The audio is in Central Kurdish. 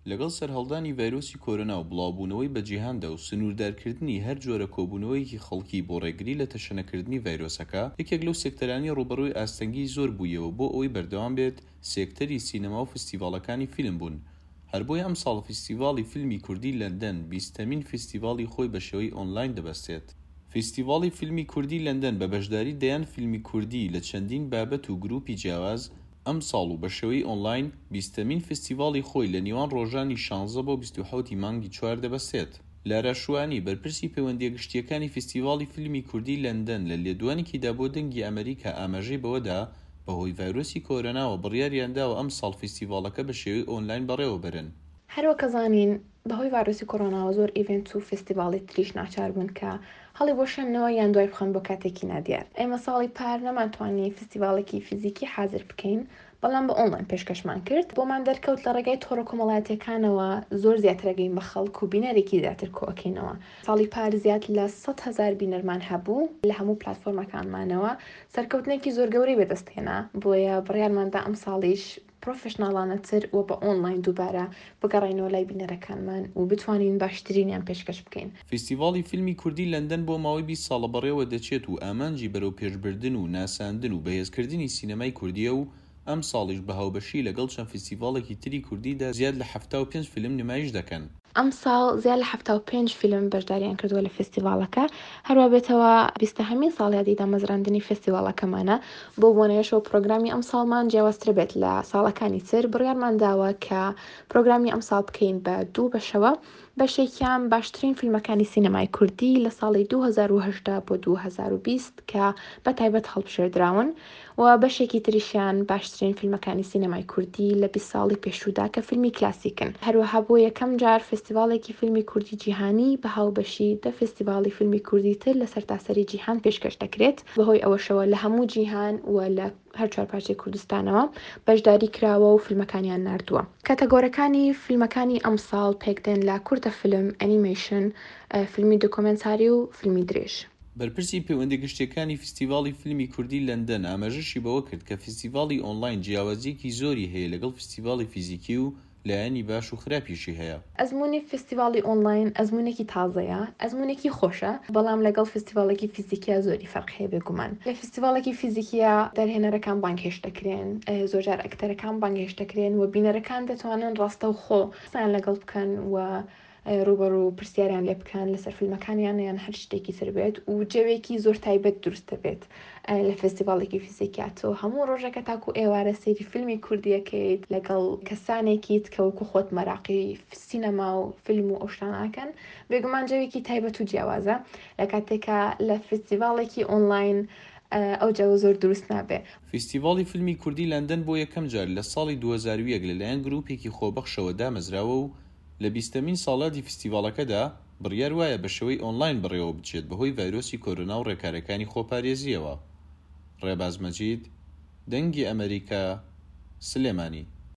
لەگەڵ سەرهەڵدانی ڤایرۆسی کۆرۆنا و بڵاوبوونەوەی بە جیهاندا و سنووردارکردنی هەر جۆرە کۆبوونەوەیەکی خەڵکی بۆ ڕێگری لە تەشەنەکردنی ڤایرۆسەکە، یەکێک لەو سێکتەرانی ڕوبەڕووی ئاستەنگی زۆر بوویەوە بۆ ئەوەی بەردەوام بێت سێکتەری سینەما و فستیڤاڵەکانی فیلم بوون. هەر بۆی ئەم ساڵ فستیڤاڵی فیلمی کوردی لەندەن 20مین فستیڤاڵی خۆی بە شێوەی ئۆنلاین دەبەستێت. فستیڤاڵی فیلمی کوردی لەندەن بە بەشداری دەیان فیلمی کوردی لە چەندین بابەت و گروپی جیاواز ئەم ساڵ و بە شێوەی ئۆنلاین 20مین فستیڤاڵی خۆی لە نیوان ڕۆژانی 16 بۆ 27 مانگی 4 دەبەستێت. لارا شوانی بەرپرسی پەیوەندیە گشتیەکانی فستیڤاڵی فیلمی کوردی لەندەن لە لێدوانێکیدا بۆ دەنگی ئەمریکا ئاماژەی بەوەدا بەهۆی ڤایرۆسی کۆرۆناوە بڕیاریانداوە ئەم ساڵ فستیڤاڵەکە بە شێوەی ئۆنلاین بەڕێوە بەرن. هەروەکە زانین بەهۆی ڤایرۆسی کۆرۆناوە زۆر ئیڤنت و فستیڤاڵی تریش ناچار بوون کە هەڵی بۆ شێننەوە یان دوای بخەن بۆ کاتێکی نادیار. ئێمە ساڵی پار نەمانتوانی فستیڤاڵێکی فیزیکی حازر بکەین، بەڵام بە ئۆنلاین پێشکەشمان کرد. بۆمان دەرکەوت لە ڕێگای تۆڕە کۆمەڵایەتیەکانەوە زۆر زیاترەگەین بە خەڵک و بینەرێکی زیاتر کۆکەینەوە. ساڵی پار زیات لە 100,000 بینەرمان هەبوو لە هەموو پلاتفۆرمەکانمانەوە. سەرکەوتنێکی زۆر گەورەی بەدەستهێنا، بۆیە بڕیارماندا ئەم ساڵیش پرۆفشناڵانەتر و بە ئۆنلاین دووبارە بگەڕینەوە لای بینەرەکانمان و بتوانین باشترینیان پێشکەش بکەین. فستیڤاڵی فیلمی کوردی لەندەن بۆ ماوەی 20 ساڵە بەڕێوە دەچێت و ئامانجی بەرەو پێشبردن و ناساندن و بەهێزکردنی سینەمای کوردیە و ئەم ساڵیش بە هاوبەشی لەگەڵ چەند فستیڤاڵێکی تری کوردیدا زیاد لە 75 فیلم نمایش دەکەن. ئەم ساڵ زیاد لە 75 فیلم بەشداریان کردووە لە فستیڤاڵەکە. هەروە بێتەوە 20هەمین ساڵ یادی دامەزراندنی فستیڤاڵەکەمانە. بۆ بۆنەیەشەوە پرۆگرامی ئەم ساڵمان جیاوازتر بێت لە ساڵەکانی تر. بڕیارمان داوە کە پرۆگرامی ئەم ساڵ بکەین بە 2 بەشەوە. بەشێکیان باشترین فیلمەکانی سینەمای کوردی لە ساڵی 2018 بۆ 2020 کە بە تایبەت هەڵبژێردراون، و بەشێکی تریشیان باشترین فیلمەکانی سینەمای کوردی لە 20 ساڵی پێشوودا کە فیلمی کلاسیکن. هەروەها بۆ یەکەم جار فستیڤاڵێکی فیلمی کوردی جیهانی بە هاوبەشی 10 فستیڤاڵی فیلمی کوردی تر لە سەرتاسەری جیهان پێشکەش دەکرێت. بەهۆی ئەوەشەوە لە هەموو جیهان و لە هەر چوار پارچەی کوردستانەوە بەشداری کراوە و فیلمەکانیان ناردووە. کاتەگۆرەکانی فیلمەکانی ئەم ساڵ پێکدێن لە کورتە فیلم، ئەنیمەیشن، فیلمی دۆکۆمنتاری و فیلمی درێژ. بەرپرسی پەیوەندی گشتیەکانی فستیڤاڵی فیلمی کوردی لەندەن ئاماژەشی بەوە کرد کە فستیڤاڵی ئۆنلاین جیاوازیەکی زۆری هەیە لەگەڵ فستیڤاڵی فیزیکی و لایەنی باش و خراپیشی هەیە. ئەزمموی فستیڤاڵی ئۆنلاین ئەزمونێکی تازەیە، ئەزمونێکی خۆشە، بەڵام لەگەڵ فستیڤاڵێکی فیزیکیا زۆری فەرق هەیە بێگومان. لە فستیڤاڵێکی فیزیکیا دەرهێنەرەکان بانگهێش دەکرێن، زۆرجار ئەکتەرەکان بانگهێش دەکرێن و بینەرەکان دەتوانن ڕاستە و خۆ قسەیان لەگەڵ بکەن و ڕوبەڕوو پرسیاریان لێ بکەن لەسەر فیلمەکانیان یان هەر شتێکی تر بێت و جەوێکی زۆر تایبەت دروستە بێت. لە فستیڤاڵێکی فیزیکیاتەوە هەموو ڕۆژەکە تاکو ئێوارە سەیری فیلمی کوردیەکەیت لەگەڵ کەسانێکیت کە وەکو خۆت مەراقی سینەما و فیلم و ئەوشتاناکەن، بێگومان جەوێکی تایبەت و جیاوازە. لە کاتێکە لە فستیڤاڵێکی ئۆنلاین ئەو جەوە زۆر دروست نابێ. فستیڤاڵی فیلمی کوردی لەندەن بۆ یەکەم جار لە ساڵی 2001 لەلایەن گروپێکی خۆبەخشەوە دامەزراوە و لە 20مین ساڵاتی فستیڤاڵەکەدا بڕیار وایە بە شێوەی ئۆنلاین بڕێوە بچێت بەهۆی ڤایرۆسی کۆرۆنا و ڕێکارەکانی خۆپارێزیەوە. ڕێباز مەجید، دەنگی ئەمریکا، سلێمانی.